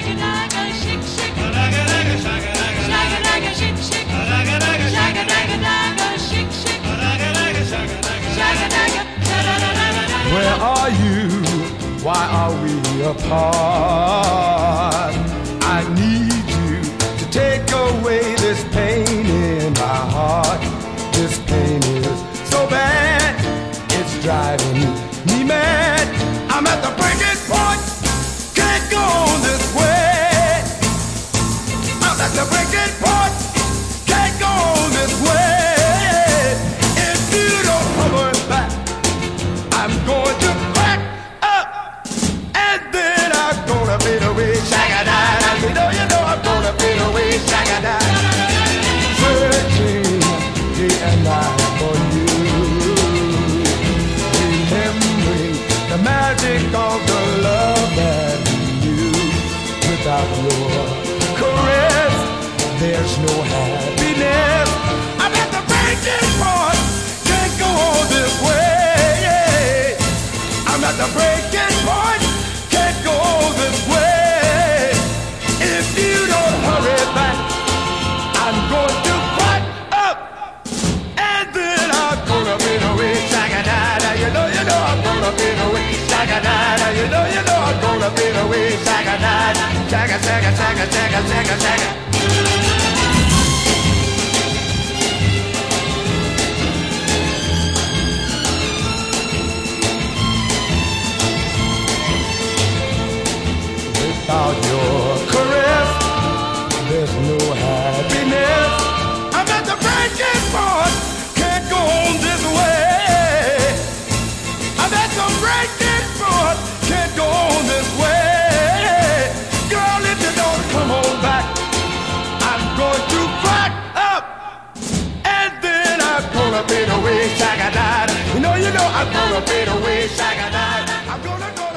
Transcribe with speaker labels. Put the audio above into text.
Speaker 1: Where are you? Why are we apart? I need you to take away this pain in my heart. This pain is so bad, it's driving me mad. I'm at the breaking point, can't go on this way. I'm at the breaking point, can't go on this way. If you don't cover it back, I'm going to crack up, and then I'm gonna fade away, shag-a-da-da. You know I'm gonna fade away, shag-a-da. Searching day and night for you, remembering the magic of the love that we knew. Without your caress, there's no happiness. I'm at the breaking point, can't go on this way. I'm at the breaking point, can't go this way. If you don't hurry back, I'm going to crack up, and then I'm gonna fade away, shag-a-da-da. You know I'm gonna fade away, shag-a-da-da. You know I'm gonna fade away, shag-a-da-da. Shag-a-shag-a-shag-a-shag-a-shag-a. Without your caress, there's no happiness. I'm at the breaking point, can't go on this way. I'm at the breaking point, can't go on this way. Girl, if you don't come on back, I'm going to crack up, and then I'm gonna fade away, shag-a-da. You know I'm gonna fade away, shag-a-da. I'm gonna